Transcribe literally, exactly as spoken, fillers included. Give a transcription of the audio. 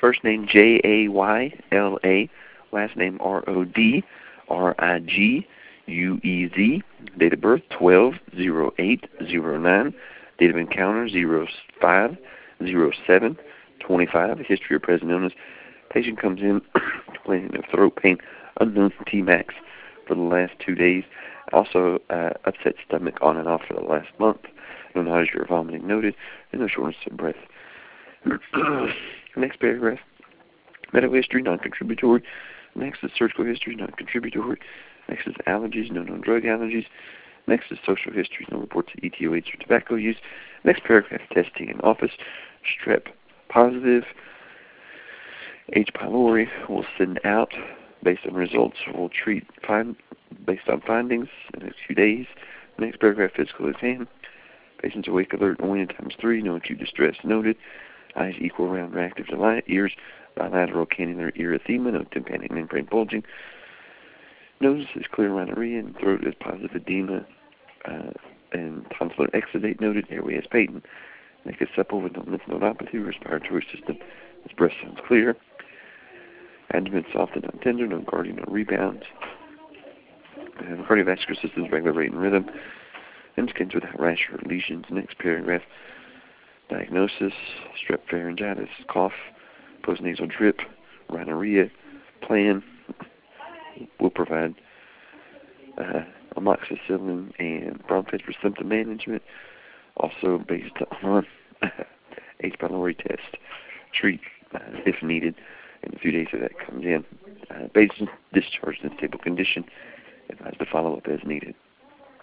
First name J A Y L A, last name R O D R I G U E Z. Date of birth twelve oh eight oh nine. Date of encounter zero five oh seven twenty-five. History or present illness. Patient comes in complaining of throat pain unknown to T max for the last two days. Also, uh, upset stomach on and off for the last month. No nausea or vomiting noted, and no shortness of breath. Next paragraph. Medical history, non-contributory. Next is surgical history, non-contributory. Next is allergies, no known drug allergies. Next is social history, no reports of E T O H or tobacco use. Next paragraph, testing in office. Strep positive. H. pylori will send out based on results. We'll treat find, based on findings in the next few days. Next paragraph, physical exam. Patient's awake, alert, oriented times three. No acute distress noted. Eyes equal, round, reactive to light. Ears bilateral cannular erythema. No tympanic membrane bulging. Nose is clear rhinorrhea, and throat is positive edema uh, and tonsillar exudate noted. Airway is patent. Neck is supple with no lymph nodopathy. Respiratory system, his breath sounds clear. Abdomen soft and non-tender. No guardian, no rebounds. Uh, cardiovascular system is regular rate and rhythm. And skins without rash or lesions. Next paragraph. Diagnosis: strep pharyngitis, cough, postnasal drip, rhinorrhea. Plan: will provide uh, amoxicillin and bromfene for symptom management. Also based on H. pylori test. Treat uh, if needed. In a few days if that comes in. Uh, patient discharged in stable condition. Advised to follow up as needed.